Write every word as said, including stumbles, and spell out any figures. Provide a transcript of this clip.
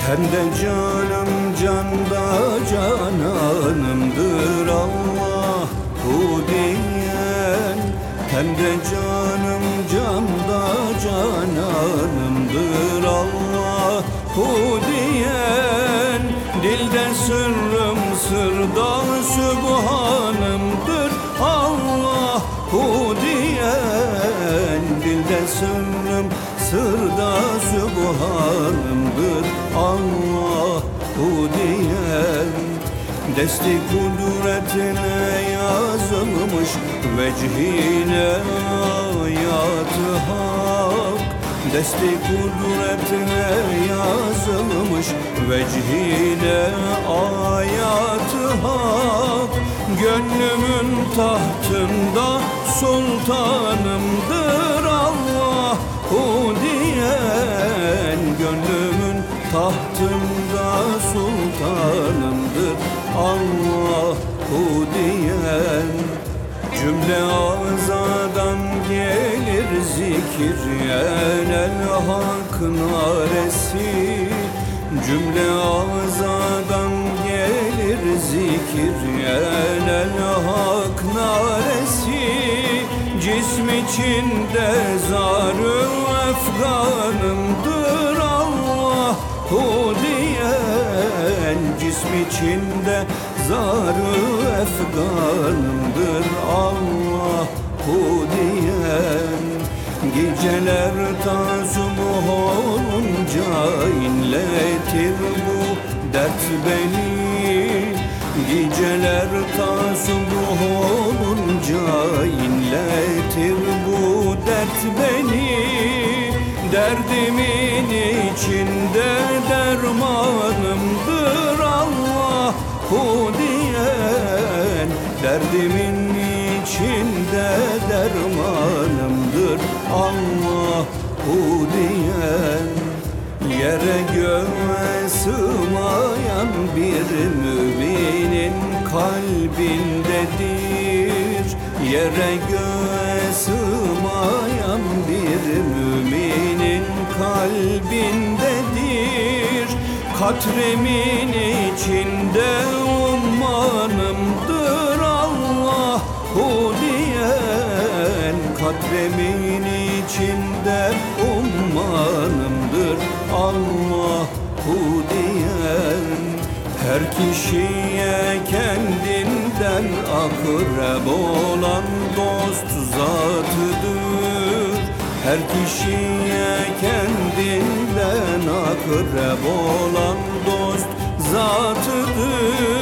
Hem de canım canda cananımdır Allahu diyen. Hem de canım canda cananımdır Allahu diyen. Dilde sırrım sırda sübhanımdır Allahu diyen. Dilde sırrım sırda sübhanımdır Allahu diyen. Desti kudretine yazılmış vecihine ayat-ı hak. Desti kudretine yazılmış vecihine ayat-ı hak. Gönlümün tahtında sultanımdır Allahu diyen. Gönlümün tahtında sultanımdır Allahu diyen. Cümle azadan gelir zikir enel hak naresi. Cümle azadan gelir zikir enel hak naresi. Cism içinde zar-ı efganımdır Allahu diyen. Cism içinde zar-ı efganımdır Allahu diyen. Geceler ta subh olunca inletir bu dert beni. Geceler ta subh olunca inletir bu dert beni. Derdimin içinde dermanımdır Allahu diyen. Derdimin içinde dermanımdır Allahu diyen. Yere göğe sığmayan bir müminin kalbindedir. Yere göğe sığmayan bir müminin kalbindedir. Katremin içinde ummanımdır Allahu diyen. Katremin içinde ummanımdır Allahu diyen. Her kişiye kendinden akrab olan dost zatıdır. Her kişiye kendinden akrab olan dost zatıdır.